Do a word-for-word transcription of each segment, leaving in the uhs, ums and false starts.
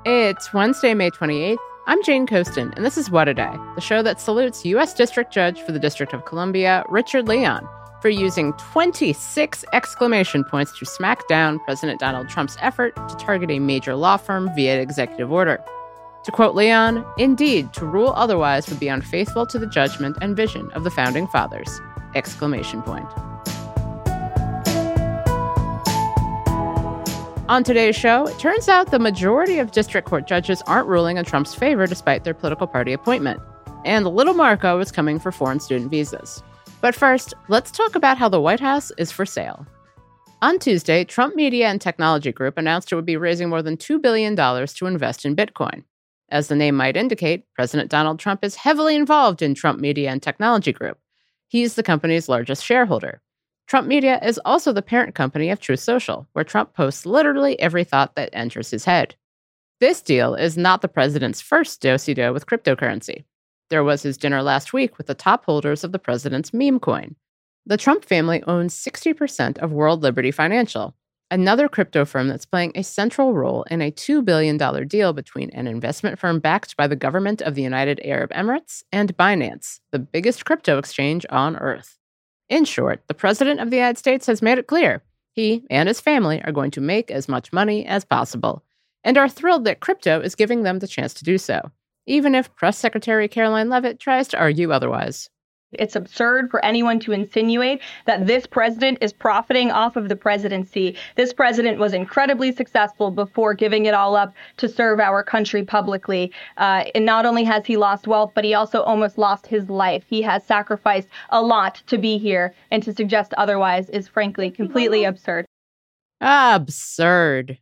It's Wednesday, May twenty-eighth. I'm Jane Coaston, and this is What a Day, the show that salutes U S District Judge for the District of Columbia, Richard Leon, for using twenty-six exclamation points to smack down President Donald Trump's effort to target a major law firm via executive order. To quote Leon, "Indeed, to rule otherwise would be unfaithful to the judgment and vision of the Founding Fathers!" Exclamation point. On today's show, it turns out the majority of district court judges aren't ruling in Trump's favor despite their political party appointment. And the little Marco is coming for foreign student visas. But first, let's talk about how the White House is for sale. On Tuesday, Trump Media and Technology Group announced it would be raising more than two billion dollars to invest in Bitcoin. As the name might indicate, President Donald Trump is heavily involved in Trump Media and Technology Group. He's the company's largest shareholder. Trump Media is also the parent company of Truth Social, where Trump posts literally every thought that enters his head. This deal is not the president's first do-si-do with cryptocurrency. There was his dinner last week with the top holders of the president's meme coin. The Trump family owns sixty percent of World Liberty Financial, another crypto firm that's playing a central role in a two billion dollars deal between an investment firm backed by the government of the United Arab Emirates and Binance, the biggest crypto exchange on Earth. In short, the President of the United States has made it clear he and his family are going to make as much money as possible, and are thrilled that crypto is giving them the chance to do so, even if Press Secretary Caroline Leavitt tries to argue otherwise. It's absurd for anyone to insinuate that this president is profiting off of the presidency. This president was incredibly successful before giving it all up to serve our country publicly. Uh, and not only has he lost wealth, but he also almost lost his life. He has sacrificed a lot to be here, and to suggest otherwise is frankly completely absurd. Absurd.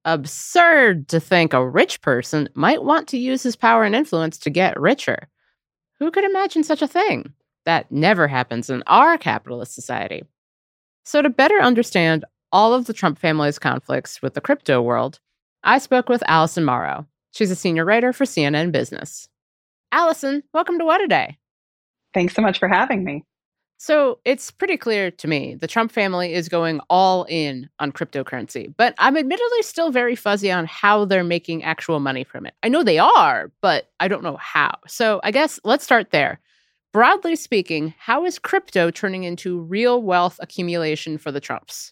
Absurd to think a rich person might want to use his power and influence to get richer. Who could imagine such a thing? That never happens in our capitalist society. So to better understand all of the Trump family's conflicts with the crypto world, I spoke with Allison Morrow. She's a senior writer for C N N Business. Allison, welcome to What a Day. Thanks so much for having me. So it's pretty clear to me the Trump family is going all in on cryptocurrency, but I'm admittedly still very fuzzy on how they're making actual money from it. I know they are, but I don't know how. So I guess let's start there. Broadly speaking, how is crypto turning into real wealth accumulation for the Trumps?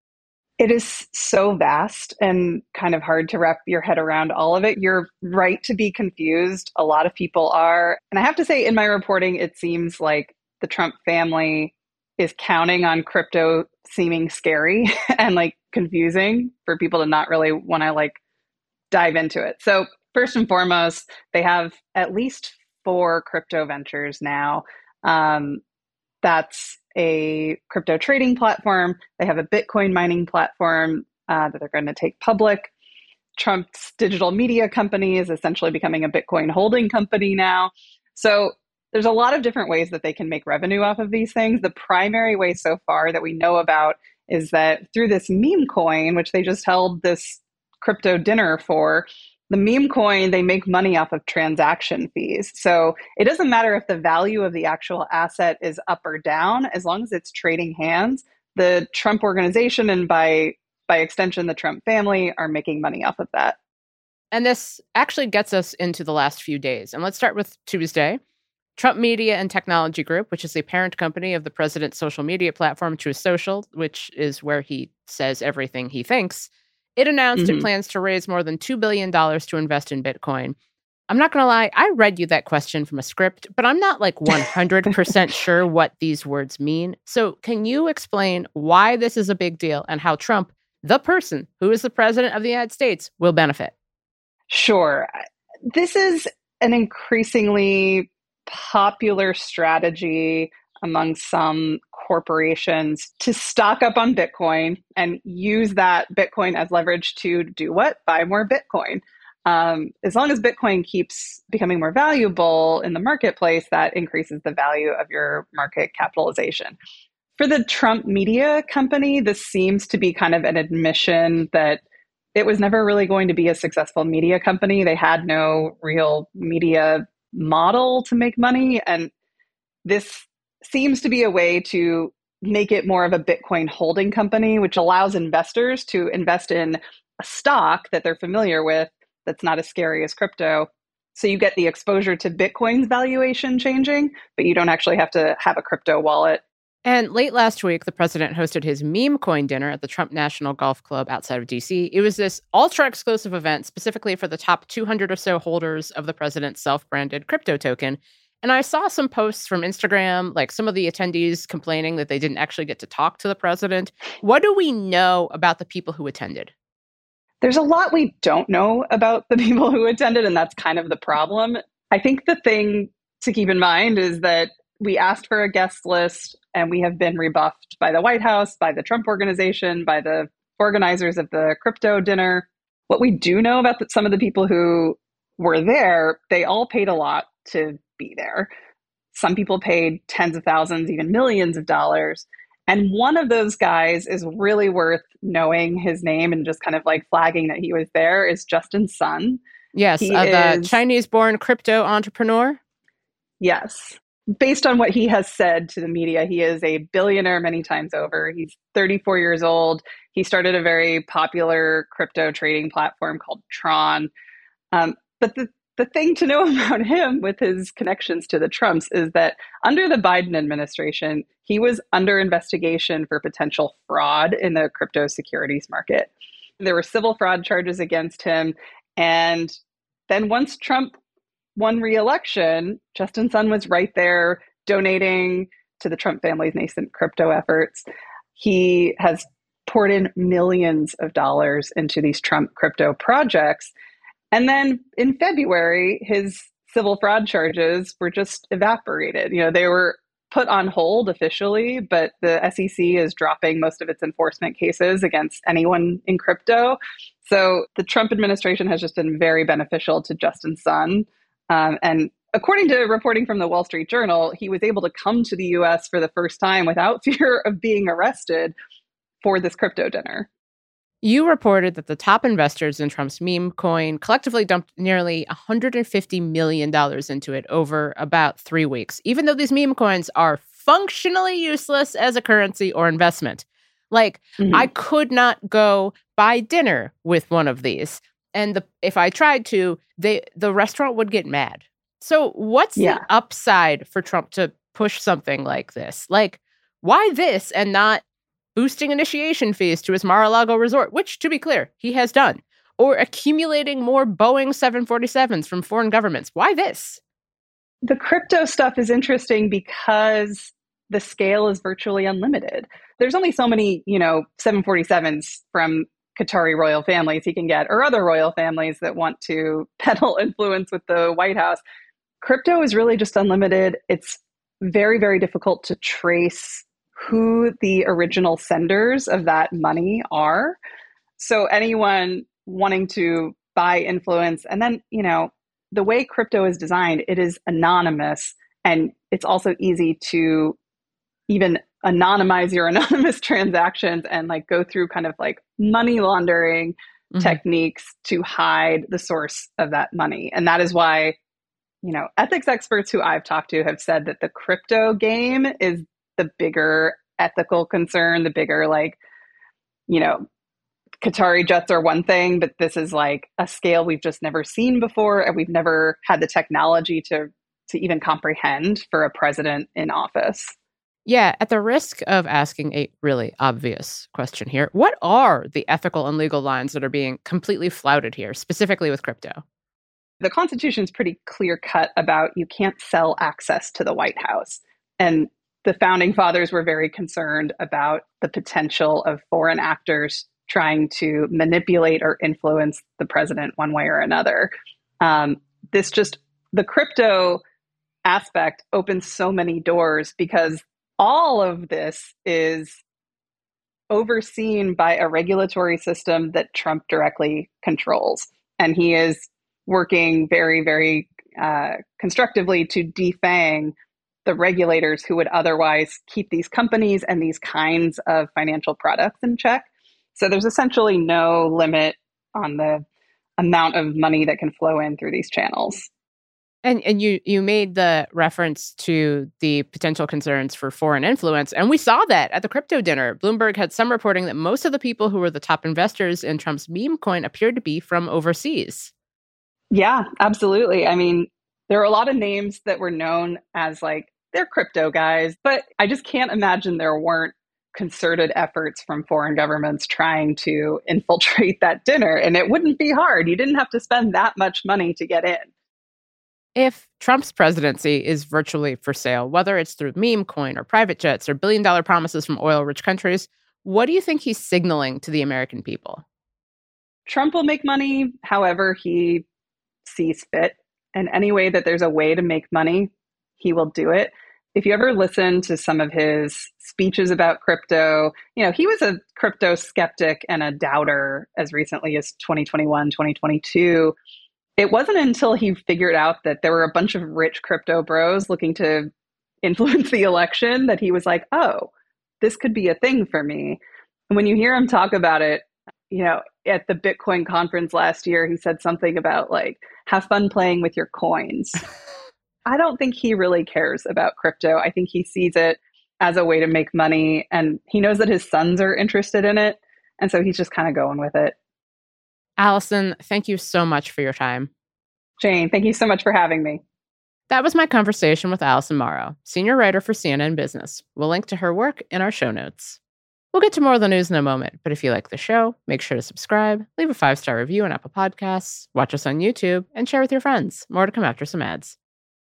It is so vast and kind of hard to wrap your head around all of it. You're right to be confused. A lot of people are. And I have to say, in my reporting, it seems like the Trump family is counting on crypto seeming scary and like confusing for people to not really want to like dive into it. So first and foremost, they have at least four crypto ventures now. Um, that's a crypto trading platform. They have a Bitcoin mining platform uh, that they're going to take public. Trump's digital media company is essentially becoming a Bitcoin holding company now. So there's a lot of different ways that they can make revenue off of these things. The primary way so far that we know about is that through this meme coin, which they just held this crypto dinner for, the meme coin, they make money off of transaction fees. So it doesn't matter if the value of the actual asset is up or down, as long as it's trading hands, the Trump organization and by by extension, the Trump family are making money off of that. And this actually gets us into the last few days. And let's start with Tuesday. Trump Media and Technology Group, which is the parent company of the president's social media platform, Truth Social, which is where he says everything he thinks, it announced mm-hmm. it plans to raise more than two billion dollars to invest in Bitcoin. I'm not going to lie, I read you that question from a script, but I'm not like one hundred percent sure what these words mean. So can you explain why this is a big deal and how Trump, the person who is the president of the United States, will benefit? Sure. This is an increasingly popular strategy among some corporations to stock up on Bitcoin and use that Bitcoin as leverage to do what? Buy more Bitcoin. Um, as long as Bitcoin keeps becoming more valuable in the marketplace, that increases the value of your market capitalization. For the Trump Media company, this seems to be kind of an admission that it was never really going to be a successful media company. They had no real media model to make money. And this seems to be a way to make it more of a Bitcoin holding company, which allows investors to invest in a stock that they're familiar with that's not as scary as crypto. So you get the exposure to Bitcoin's valuation changing, but you don't actually have to have a crypto wallet. And late last week, the president hosted his meme coin dinner at the Trump National Golf Club outside of D C. It was this ultra-exclusive event specifically for the top two hundred or so holders of the president's self-branded crypto token. And I saw some posts from Instagram, like some of the attendees complaining that they didn't actually get to talk to the president. What do we know about the people who attended? There's a lot we don't know about the people who attended, and that's kind of the problem. I think the thing to keep in mind is that we asked for a guest list, and we have been rebuffed by the White House, by the Trump Organization, by the organizers of the crypto dinner. What we do know about the, some of the people who were there, they all paid a lot to be there. Some people paid tens of thousands, even millions of dollars. And one of those guys is really worth knowing his name and just kind of like flagging that he was there is Justin Sun. Yes, uh, the is, Chinese-born crypto entrepreneur. Yes. Based on what he has said to the media, he is a billionaire many times over. He's thirty-four years old. He started a very popular crypto trading platform called Tron. Um, but the, the thing to know about him with his connections to the Trumps is that under the Biden administration, he was under investigation for potential fraud in the crypto securities market. There were civil fraud charges against him. And then once Trump won re-election, Justin Sun was right there donating to the Trump family's nascent crypto efforts. He has poured in millions of dollars into these Trump crypto projects. And then in February, his civil fraud charges were just evaporated. You know, they were put on hold officially, but the S E C is dropping most of its enforcement cases against anyone in crypto. So the Trump administration has just been very beneficial to Justin Sun. Um, and according to reporting from the Wall Street Journal, he was able to come to the U S for the first time without fear of being arrested for this crypto dinner. You reported that the top investors in Trump's meme coin collectively dumped nearly one hundred fifty million dollars into it over about three weeks, even though these meme coins are functionally useless as a currency or investment. Like, mm-hmm. I could not go buy dinner with one of these. And the, if I tried to, they, the restaurant would get mad. So what's yeah. the upside for Trump to push something like this? Like, why this and not boosting initiation fees to his Mar-a-Lago resort, which, to be clear, he has done, or accumulating more Boeing seven forty-sevens from foreign governments? Why this? The crypto stuff is interesting because the scale is virtually unlimited. There's only so many, you know, seven forty-sevens from Qatari royal families he can get, or other royal families that want to peddle influence with the White House. Crypto is really just unlimited. It's very, very difficult to trace who the original senders of that money are. So anyone wanting to buy influence, and then, you know, the way crypto is designed, it is anonymous, and it's also easy to even anonymize your anonymous transactions and like go through kind of like money laundering mm-hmm. techniques to hide the source of that money. And that is why, you know, ethics experts who I've talked to have said that the crypto game is the bigger ethical concern, the bigger, like, you know, Qatari jets are one thing, but this is like a scale we've just never seen before. And we've never had the technology to, to even comprehend for a president in office. Yeah, at the risk of asking a really obvious question here, what are the ethical and legal lines that are being completely flouted here, specifically with crypto? The Constitution is pretty clear cut about you can't sell access to the White House. And the founding fathers were very concerned about the potential of foreign actors trying to manipulate or influence the president one way or another. Um, this just, the crypto aspect opens so many doors because all of this is overseen by a regulatory system that Trump directly controls. And he is working very, very uh, constructively to defang the regulators who would otherwise keep these companies and these kinds of financial products in check. So there's essentially no limit on the amount of money that can flow in through these channels. And and you you made the reference to the potential concerns for foreign influence, and we saw that at the crypto dinner. Bloomberg had some reporting that most of the people who were the top investors in Trump's meme coin appeared to be from overseas. Yeah, absolutely. I mean, there are a lot of names that were known as like, they're crypto guys, but I just can't imagine there weren't concerted efforts from foreign governments trying to infiltrate that dinner. And it wouldn't be hard. You didn't have to spend that much money to get in. If Trump's presidency is virtually for sale, whether it's through meme coin or private jets or billion dollar promises from oil-rich countries, what do you think he's signaling to the American people? Trump will make money however he sees fit. And any way that there's a way to make money, he will do it. If you ever listen to some of his speeches about crypto, you know, he was a crypto skeptic and a doubter as recently as twenty twenty-one, twenty twenty-two. It wasn't until he figured out that there were a bunch of rich crypto bros looking to influence the election that he was like, oh, this could be a thing for me. And when you hear him talk about it, you know, at the Bitcoin conference last year, he said something about like, have fun playing with your coins. I don't think he really cares about crypto. I think he sees it as a way to make money, and he knows that his sons are interested in it. And so he's just kind of going with it. Allison, thank you so much for your time. Jane, thank you so much for having me. That was my conversation with Allison Morrow, senior writer for C N N Business. We'll link to her work in our show notes. We'll get to more of the news in a moment, but if you like the show, make sure to subscribe, leave a five-star review on Apple Podcasts, watch us on YouTube, and share with your friends. More to come after some ads.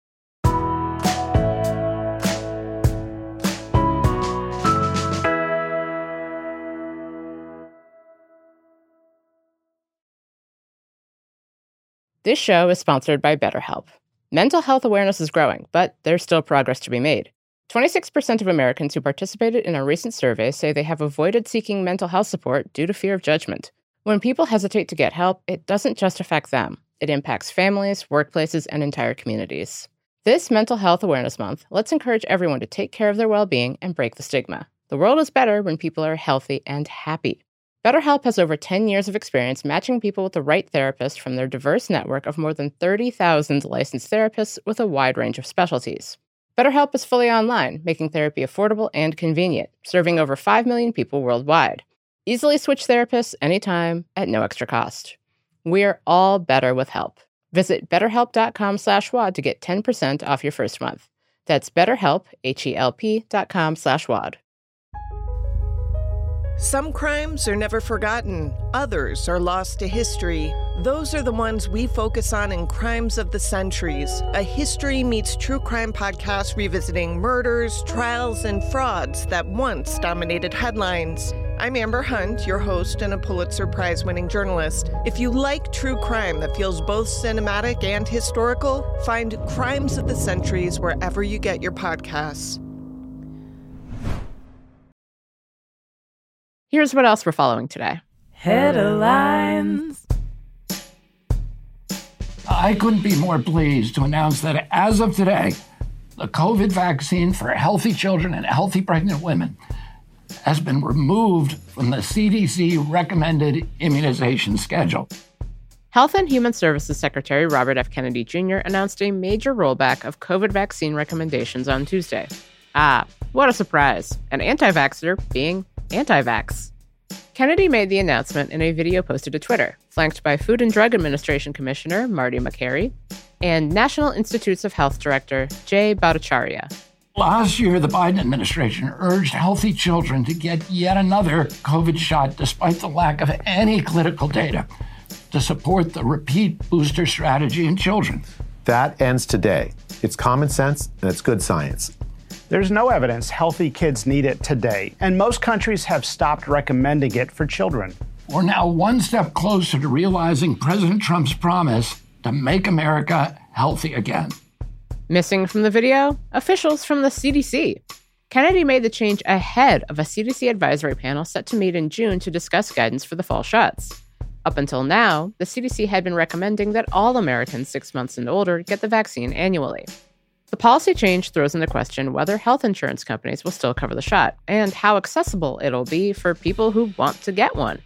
This show is sponsored by BetterHelp. Mental health awareness is growing, but there's still progress to be made. twenty-six percent of Americans who participated in a recent survey say they have avoided seeking mental health support due to fear of judgment. When people hesitate to get help, it doesn't just affect them. It impacts families, workplaces, and entire communities. This Mental Health Awareness Month, let's encourage everyone to take care of their well-being and break the stigma. The world is better when people are healthy and happy. BetterHelp has over ten years of experience matching people with the right therapist from their diverse network of more than thirty thousand licensed therapists with a wide range of specialties. BetterHelp is fully online, making therapy affordable and convenient, serving over five million people worldwide. Easily switch therapists anytime at no extra cost. We're all better with help. Visit betterhelp.com slash WAD to get ten percent off your first month. That's betterhelp, H-E-L-P dot com slash WAD. Some crimes are never forgotten. Others are lost to history. Those are the ones we focus on in Crimes of the Centuries, a history meets true crime podcast revisiting murders, trials, and frauds that once dominated headlines. I'm Amber Hunt, your host and a Pulitzer Prize-winning journalist. If you like true crime that feels both cinematic and historical, find Crimes of the Centuries wherever you get your podcasts. Here's what else we're following today. Headlines. I couldn't be more pleased to announce that as of today, the COVID vaccine for healthy children and healthy pregnant women has been removed from the C D C recommended immunization schedule. Health and Human Services Secretary Robert F. Kennedy Junior announced a major rollback of COVID vaccine recommendations on Tuesday. Ah, what a surprise. An anti-vaxxer being anti-vax. Kennedy made the announcement in a video posted to Twitter, flanked by Food and Drug Administration Commissioner Marty Makary and National Institutes of Health Director Jay Bhattacharya. Last year, the Biden administration urged healthy children to get yet another COVID shot despite the lack of any clinical data to support the repeat booster strategy in children. That ends today. It's common sense and it's good science. There's no evidence healthy kids need it today, and most countries have stopped recommending it for children. We're now one step closer to realizing President Trump's promise to make America healthy again. Missing from the video, officials from the C D C. Kennedy made the change ahead of a C D C advisory panel set to meet in June to discuss guidance for the fall shots. Up until now, the C D C had been recommending that all Americans six months and older get the vaccine annually. The policy change throws into question whether health insurance companies will still cover the shot and how accessible it'll be for people who want to get one.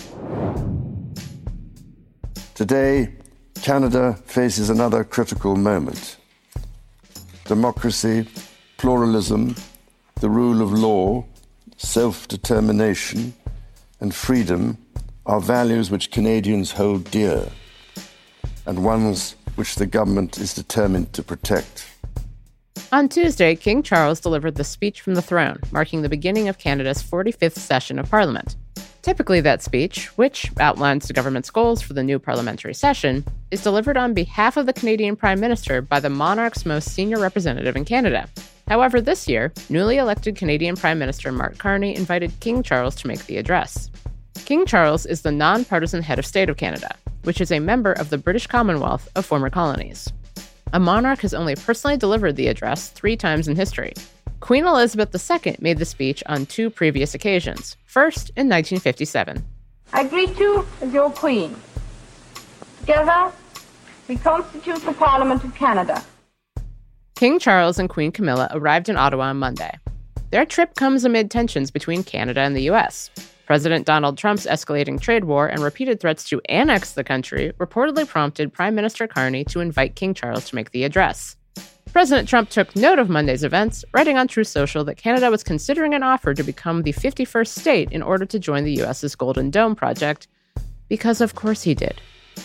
Today, Canada faces another critical moment. Democracy, pluralism, the rule of law, self-determination, and freedom are values which Canadians hold dear. and ones which the government is determined to protect. On Tuesday, King Charles delivered the speech from the throne, marking the beginning of Canada's forty-fifth session of Parliament. Typically, that speech, which outlines the government's goals for the new parliamentary session, is delivered on behalf of the Canadian Prime Minister by the monarch's most senior representative in Canada. However, this year, newly elected Canadian Prime Minister Mark Carney invited King Charles to make the address. King Charles is the nonpartisan head of state of Canada, which is a member of the British Commonwealth of former colonies. A monarch has only personally delivered the address three times in history. Queen Elizabeth the Second made the speech on two previous occasions, first in nineteen fifty-seven. I greet you as your Queen. Together, we constitute the Parliament of Canada. King Charles and Queen Camilla arrived in Ottawa on Monday. Their trip comes amid tensions between Canada and the U S. President Donald Trump's escalating trade war and repeated threats to annex the country reportedly prompted Prime Minister Carney to invite King Charles to make the address. President Trump took note of Monday's events, writing on Truth Social that Canada was considering an offer to become the fifty-first state in order to join the U S's Golden Dome project, because of course he did.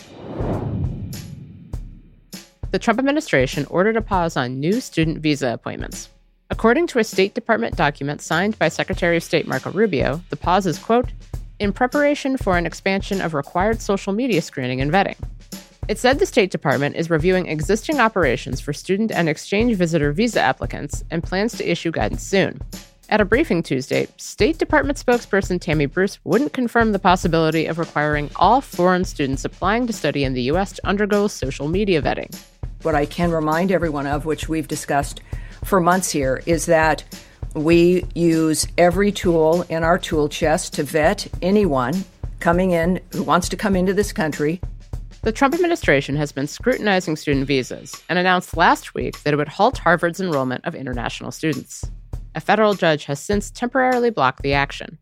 The Trump administration ordered a pause on new student visa appointments. According to a State Department document signed by Secretary of State Marco Rubio, the pause is, quote, in preparation for an expansion of required social media screening and vetting. It said the State Department is reviewing existing operations for student and exchange visitor visa applicants and plans to issue guidance soon. At a briefing Tuesday, State Department spokesperson Tammy Bruce wouldn't confirm the possibility of requiring all foreign students applying to study in the U S to undergo social media vetting. What I can remind everyone of, which we've discussed for months here, is that we use every tool in our tool chest to vet anyone coming in who wants to come into this country. The Trump administration has been scrutinizing student visas and announced last week that it would halt Harvard's enrollment of international students. A federal judge has since temporarily blocked the action.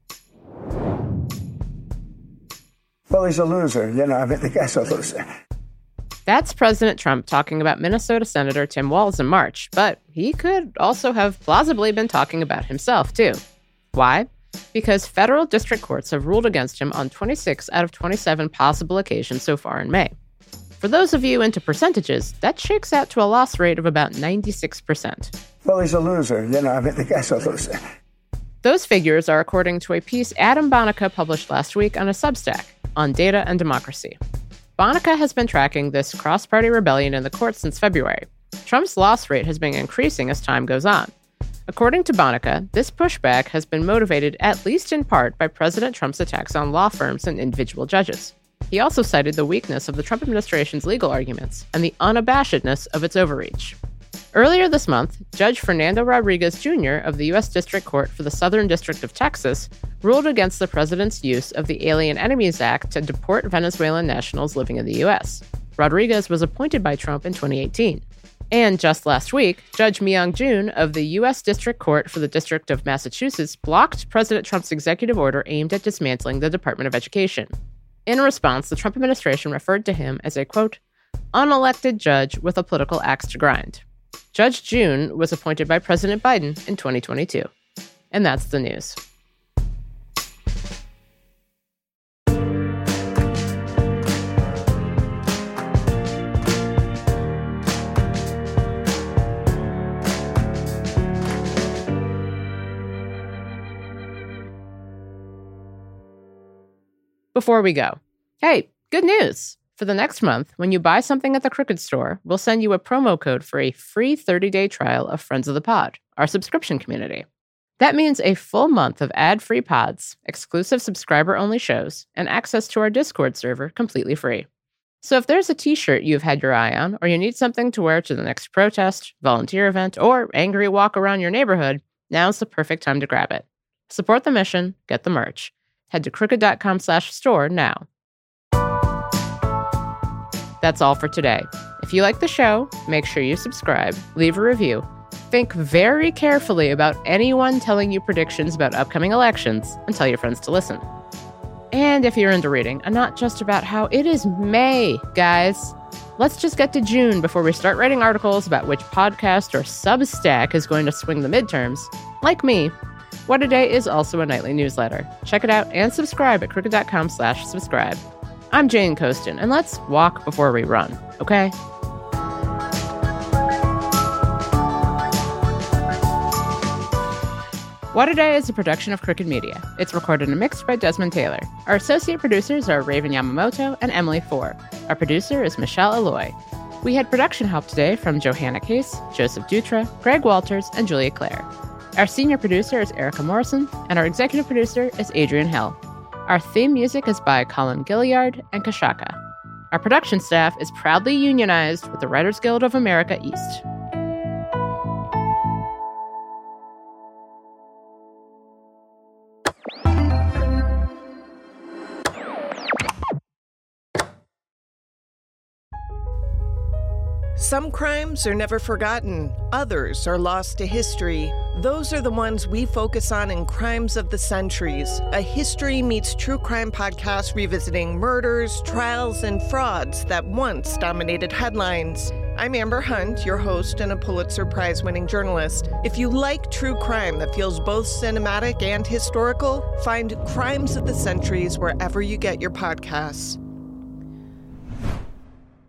Well, he's a loser. You know, I mean, the guy's a loser. That's President Trump talking about Minnesota Senator Tim Walz in March, but he could also have plausibly been talking about himself, too. Why? Because federal district courts have ruled against him on twenty-six out of twenty-seven possible occasions so far in May. For those of you into percentages, that shakes out to a loss rate of about ninety-six percent. Well, he's a loser. You know, I mean, the guy's a loser. Those figures are according to a piece Adam Bonica published last week on a Substack on data and democracy. Bonica has been tracking this cross-party rebellion in the courts since February. Trump's loss rate has been increasing as time goes on. According to Bonica, this pushback has been motivated at least in part by President Trump's attacks on law firms and individual judges. He also cited the weakness of the Trump administration's legal arguments and the unabashedness of its overreach. Earlier this month, Judge Fernando Rodriguez Junior of the U S District Court for the Southern District of Texas ruled against the president's use of the Alien Enemies Act to deport Venezuelan nationals living in the U S. Rodriguez was appointed by Trump in twenty eighteen. And just last week, Judge Myung Jun of the U S District Court for the District of Massachusetts blocked President Trump's executive order aimed at dismantling the Department of Education. In response, the Trump administration referred to him as a, quote, unelected judge with a political axe to grind. Judge Jun was appointed by President Biden in twenty twenty-two. And that's the news. Before we go, hey, good news! For the next month, when you buy something at the Crooked Store, we'll send you a promo code for a free thirty-day trial of Friends of the Pod, our subscription community. That means a full month of ad-free pods, exclusive subscriber-only shows, and access to our Discord server completely free. So if there's a t-shirt you've had your eye on, or you need something to wear to the next protest, volunteer event, or angry walk around your neighborhood, now's the perfect time to grab it. Support the mission, get the merch. Head to crooked.com slash store now. That's all for today. If you like the show, make sure you subscribe, leave a review. Think very carefully about anyone telling you predictions about upcoming elections, and tell your friends to listen. And if you're into reading, and not just about how it is May, guys, let's just get to June before we start writing articles about which podcast or Substack is going to swing the midterms. Like me, What A Day is also a nightly newsletter. Check it out and subscribe at crooked.com slash subscribe. I'm Jane Coaston, and let's walk before we run, okay? What A Day is a production of Crooked Media. It's recorded and mixed by Desmond Taylor. Our associate producers are Raven Yamamoto and Emily Four. Our producer is Michelle Alloy. We had production help today from Johanna Case, Joseph Dutra, Greg Walters, and Julia Clare. Our senior producer is Erica Morrison, and our executive producer is Adrian Hill. Our theme music is by Colin Gilliard and Kashaka. Our production staff is proudly unionized with the Writers Guild of America East. Some crimes are never forgotten. Others are lost to history. Those are the ones we focus on in Crimes of the Centuries, a history meets true crime podcast revisiting murders, trials, and frauds that once dominated headlines. I'm Amber Hunt, your host and a Pulitzer Prize-winning journalist. If you like true crime that feels both cinematic and historical, find Crimes of the Centuries wherever you get your podcasts.